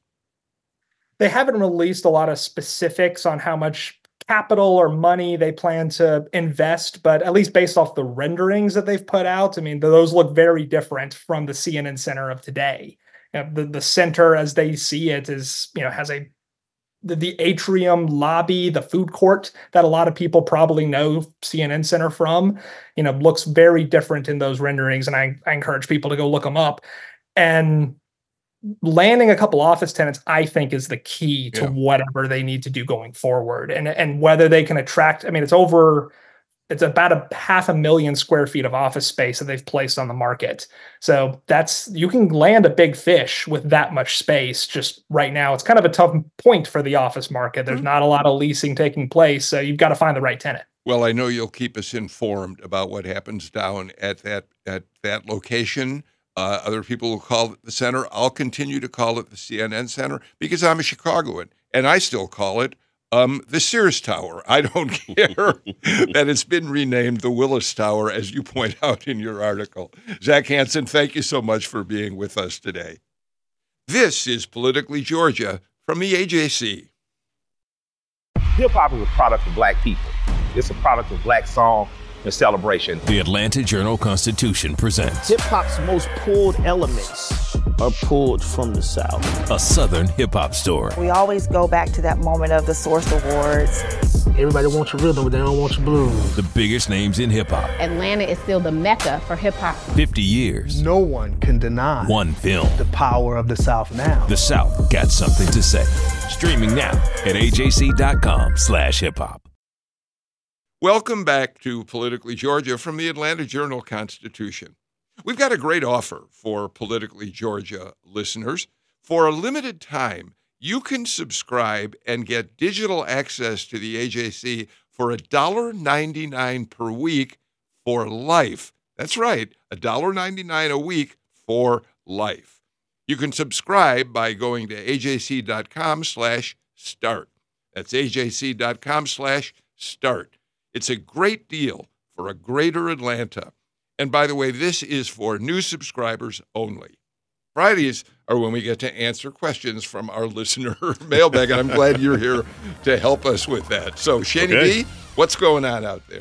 They haven't released a lot of specifics on how much capital or money they plan to invest, but at least based off the renderings that they've put out, I mean, those look very different from the C N N Center of today. You know, the, the center, as they see it, is, you know, has a the, the atrium lobby, the food court that a lot of people probably know C N N Center from, you know, looks very different in those renderings. And I, I encourage people to go look them up. And landing a couple office tenants, I think, is the key to yeah. whatever they need to do going forward. And and whether they can attract, I mean, it's over, it's about a half a million square feet of office space that they've placed on the market. So that's, you can land a big fish with that much space. Just right now, it's kind of a tough point for the office market. There's mm-hmm. not a lot of leasing taking place. So you've got to find the right tenant. Well, I know you'll keep us informed about what happens down at that at that location. Uh, other people will call it the Center. I'll continue to call it the C N N Center because I'm a Chicagoan, and I still call it um, the Sears Tower. I don't care that it's been renamed the Willis Tower, as you point out in your article. Zach Hanson, thank you so much for being with us today. This is Politically Georgia from the A J C. Hip-hop is a product of Black people. It's a product of Black song and celebration. The Atlanta Journal-Constitution presents hip-hop's most pulled elements are pulled from the South. A Southern hip-hop story. We always go back to that moment of the Source Awards. Everybody wants your rhythm, but they don't want your blues. The biggest names in hip-hop. Atlanta is still the mecca for hip-hop. fifty years. No one can deny one film. The power of the South now. The South got something to say. Streaming now at A J C dot com slash hip hop. Welcome back to Politically Georgia from the Atlanta Journal-Constitution. We've got a great offer for Politically Georgia listeners. For a limited time, you can subscribe and get digital access to the A J C for one dollar ninety-nine per week for life. That's right, one dollar ninety-nine a week for life. You can subscribe by going to ajc.com slash start. That's ajc.com slash start. It's a great deal for a greater Atlanta. And by the way, this is for new subscribers only. Fridays are when we get to answer questions from our listener mailbag, and I'm glad you're here to help us with that. So, Shady Okay. B, what's going on out there?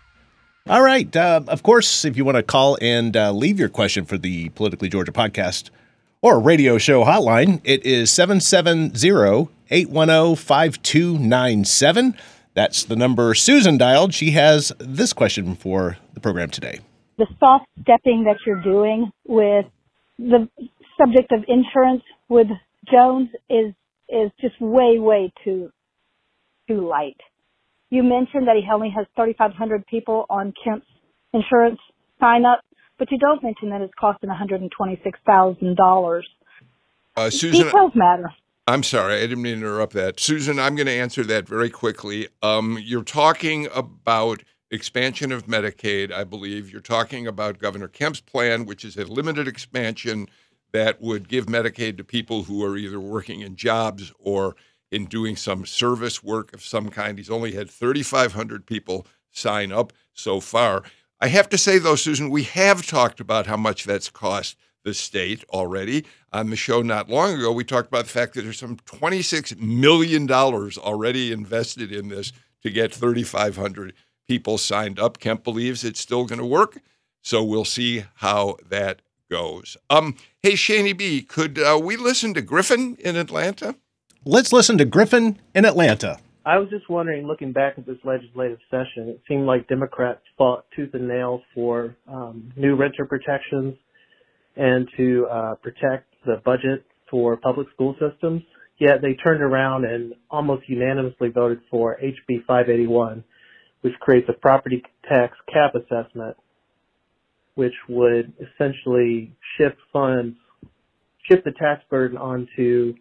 All right. Uh, of course, if you want to call and uh, leave your question for the Politically Georgia podcast or radio show hotline, it is seven seven zero, eight one zero, five two nine seven. That's the number Susan dialed. She has this question for the program today. The soft stepping that you're doing with the subject of insurance with Jones is is just way, way too too light. You mentioned that he only has thirty-five hundred people on Kemp's insurance sign up, but you don't mention that it's costing one hundred twenty-six thousand dollars. Uh, Susan, Details matter. I'm sorry, I didn't mean to interrupt that. Susan, I'm going to answer that very quickly. Um, you're talking about expansion of Medicaid, I believe. You're talking about Governor Kemp's plan, which is a limited expansion that would give Medicaid to people who are either working in jobs or in doing some service work of some kind. He's only had thirty-five hundred people sign up so far. I have to say, though, Susan, we have talked about how much that's cost the state already. On the show not long ago, we talked about the fact that there's some twenty-six million dollars already invested in this to get thirty-five hundred people signed up. Kemp believes it's still going to work, so we'll see how that goes. Um, hey, Shani B, could uh, we listen to Griffin in Atlanta? Let's listen to Griffin in Atlanta. I was just wondering, looking back at this legislative session, it seemed like Democrats fought tooth and nail for um, new renter protections and to uh, protect the budget for public school systems. Yet they turned around and almost unanimously voted for H B five eighty-one, which creates a property tax cap assessment, which would essentially shift funds, shift the tax burden onto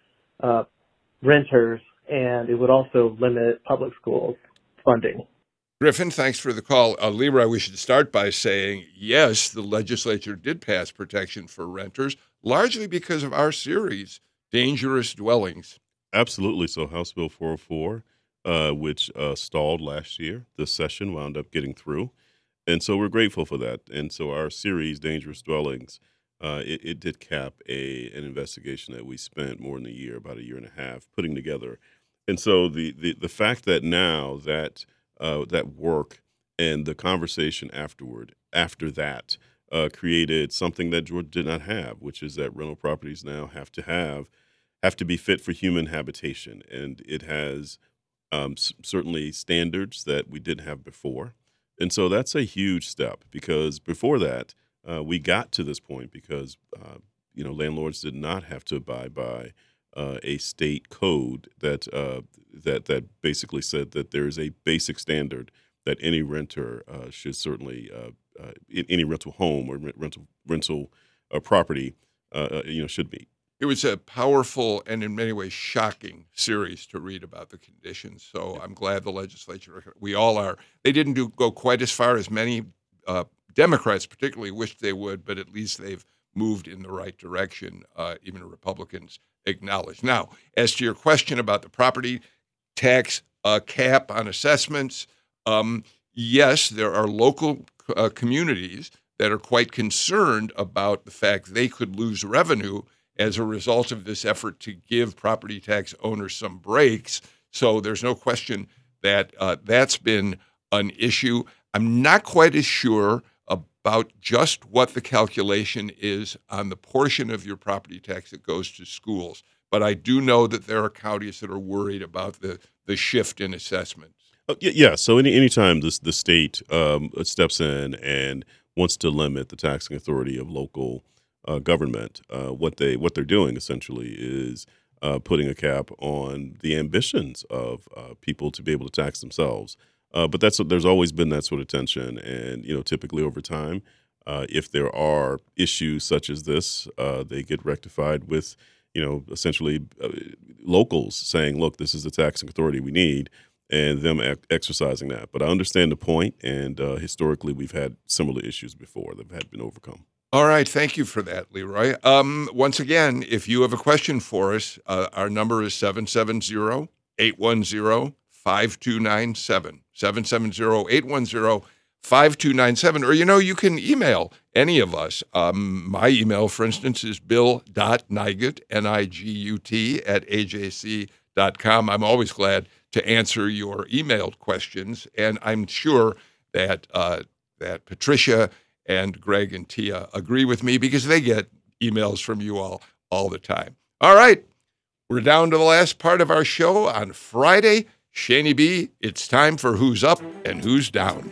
uh, renters, and it would also limit public schools funding. Griffin, thanks for the call. Uh, Leroy, we should start by saying, yes, the legislature did pass protection for renters, largely because of our series, Dangerous Dwellings. Absolutely. So House Bill four oh four, uh, which uh, stalled last year, this session wound up getting through. And so we're grateful for that. And so our series, Dangerous Dwellings, uh, it, it did cap a an investigation that we spent more than a year, about a year and a half, putting together. And so the the, the fact that now that uh, that work and the conversation afterward, after that, uh, created something that Georgia did not have, which is that rental properties now have to have have to be fit for human habitation. And it has um, s- certainly standards that we didn't have before. And so that's a huge step, because before that, uh, we got to this point because, uh, you know, landlords did not have to abide by uh, a state code that uh, that that basically said that there is a basic standard that any renter uh, should certainly, uh, uh, any rental home or rental rental uh, property, uh, you know, should meet. It was a powerful and in many ways shocking series to read about the conditions. So I'm glad the legislature, we all are. They didn't do go quite as far as many uh, Democrats particularly wished they would, but at least they've moved in the right direction, uh, even Republicans acknowledge. Now, as to your question about the property tax uh, cap on assessments, um, yes, there are local uh, communities that are quite concerned about the fact they could lose revenue as a result of this effort to give property tax owners some breaks. So there's no question that uh, that's been an issue. I'm not quite as sure about just what the calculation is on the portion of your property tax that goes to schools, but I do know that there are counties that are worried about the, the shift in assessments. Uh, yeah, yeah. So any anytime this the state um, steps in and wants to limit the taxing authority of local uh, government, uh, what they what they're doing essentially is uh, putting a cap on the ambitions of uh, people to be able to tax themselves. Uh, but that's there's always been that sort of tension, and you know, typically over time, uh, if there are issues such as this, uh, they get rectified with, you know, essentially uh, locals saying, "Look, this is the taxing authority we need," and them ac- exercising that. But I understand the point, and uh, historically, we've had similar issues before that have been overcome. All right. Thank you for that, Leroy. Um, once again, if you have a question for us, uh, our number is seven seven zero, eight one zero, five two nine seven. seven seven zero, eight one zero, five two nine seven. Or, you know, you can email any of us. Um, my email, for instance, is bill.nigut, N I G U T, at A J C dot com. I'm always glad to answer your emailed questions, and I'm sure that uh, that Patricia and Greg and Tia agree with me because they get emails from you all all the time. All right, we're down to the last part of our show on Friday. Shaney B, it's time for Who's Up and Who's Down.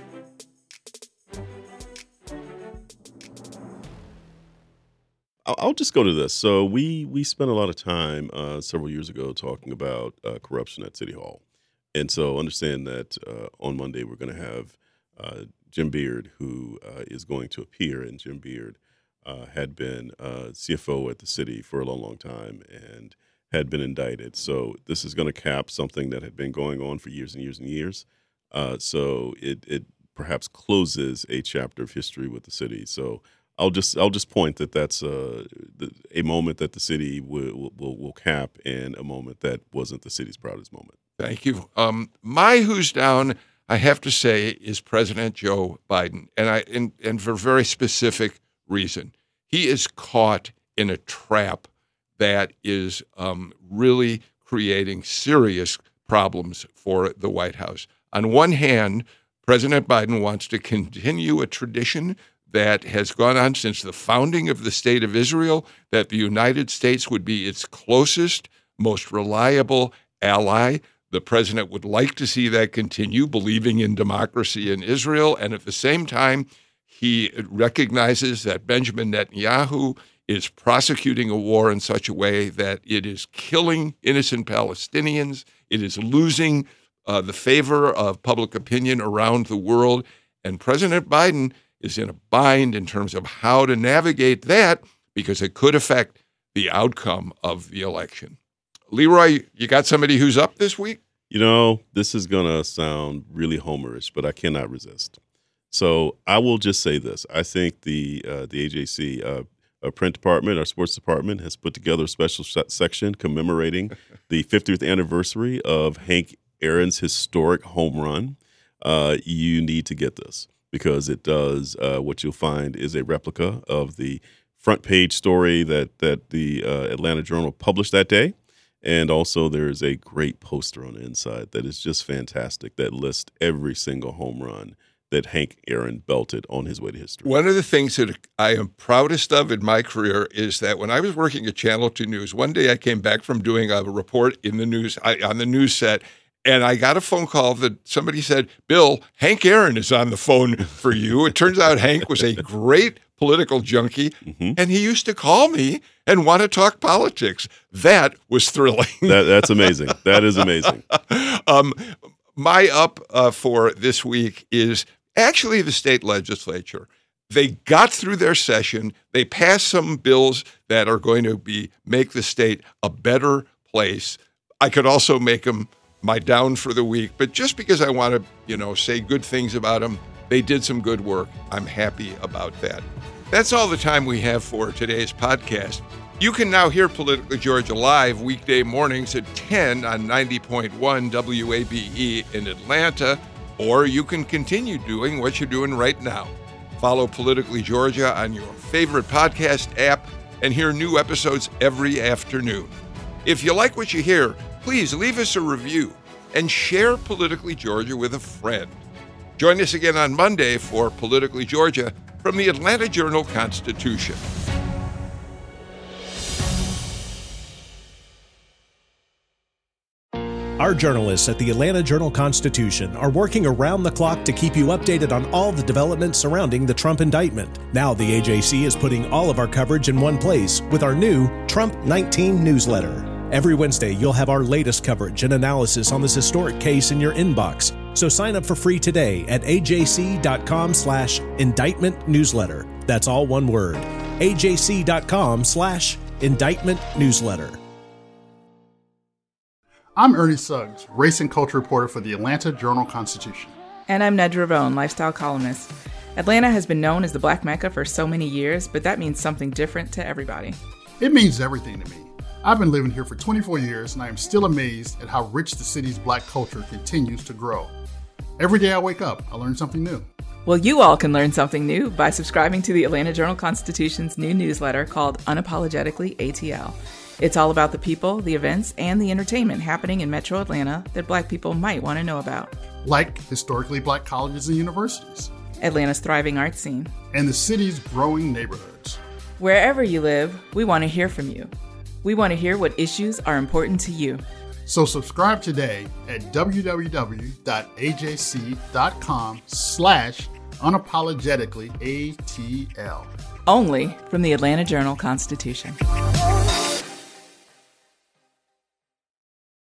I'll just go to this. So we we spent a lot of time uh, several years ago talking about uh, corruption at City Hall. And so understand that uh, on Monday we're going to have uh, Jim Beard, who uh, is going to appear. And Jim Beard uh, had been uh, C F O at the city for a long, long time and had been indicted. So this is going to cap something that had been going on for years and years and years. Uh, so it, it perhaps closes a chapter of history with the city. So I'll just I'll just point that that's uh, the, a moment that the city will, will will cap and a moment that wasn't the city's proudest moment. Thank you. Um, my who's down, I have to say, is President Joe Biden, and I and, and for a very specific reason. He is caught in a trap that is um, really creating serious problems for the White House. On one hand, President Biden wants to continue a tradition that has gone on since the founding of the State of Israel, that the United States would be its closest, most reliable ally. The president would like to see that continue, believing in democracy in Israel. And at the same time, he recognizes that Benjamin Netanyahu is prosecuting a war in such a way that it is killing innocent Palestinians. It is losing uh, the favor of public opinion around the world. And President Biden is in a bind in terms of how to navigate that because it could affect the outcome of the election. Leroy, you got somebody who's up this week? You know, this is going to sound really homerish, but I cannot resist. So I will just say this. I think the uh, the A J C uh, uh, print department, our sports department, has put together a special sh- section commemorating the fiftieth anniversary of Hank Aaron's historic home run. Uh, you need to get this, because it does uh, what you'll find is a replica of the front page story that that the uh, Atlanta Journal published that day. And also there's a great poster on the inside that is just fantastic that lists every single home run that Hank Aaron belted on his way to history. One of the things that I am proudest of in my career is that when I was working at Channel two News, one day I came back from doing a report in the news I, on the news set, and I got a phone call that somebody said, Bill, Hank Aaron is on the phone for you. It turns out Hank was a great political junkie, mm-hmm. and he used to call me and want to talk politics. That was thrilling. That, that's amazing. That is amazing. um, my up uh, for this week is actually the state legislature. They got through their session. They passed some bills that are going to be make the state a better place. I could also make them my down for the week, but just because I want to, you know, say good things about them, they did some good work. I'm happy about that. That's all the time we have for today's podcast. You can now hear Politically Georgia live weekday mornings at ten on ninety point one W A B E in Atlanta, or you can continue doing what you're doing right now. Follow Politically Georgia on your favorite podcast app and hear new episodes every afternoon. If you like what you hear, please leave us a review and share Politically Georgia with a friend. Join us again on Monday for Politically Georgia from the Atlanta Journal-Constitution. Our journalists at the Atlanta Journal-Constitution are working around the clock to keep you updated on all the developments surrounding the Trump indictment. Now the A J C is putting all of our coverage in one place with our new Trump nineteen newsletter. Every Wednesday, you'll have our latest coverage and analysis on this historic case in your inbox. So sign up for free today at ajc.com slash indictment newsletter. That's all one word. ajc.com slash indictment newsletter. I'm Ernie Suggs, race and culture reporter for the Atlanta Journal-Constitution. And I'm Nedra Roan, lifestyle columnist. Atlanta has been known as the Black Mecca for so many years, but that means something different to everybody. It means everything to me. I've been living here for twenty-four years, and I am still amazed at how rich the city's Black culture continues to grow. Every day I wake up, I learn something new. Well, you all can learn something new by subscribing to the Atlanta Journal-Constitution's new newsletter called Unapologetically A T L. It's all about the people, the events, and the entertainment happening in Metro Atlanta that Black people might want to know about. Like historically Black colleges and universities. Atlanta's thriving art scene. And the city's growing neighborhoods. Wherever you live, we want to hear from you. We want to hear what issues are important to you. So subscribe today at www.ajc.com slash unapologetically ATL. Only from the Atlanta Journal-Constitution.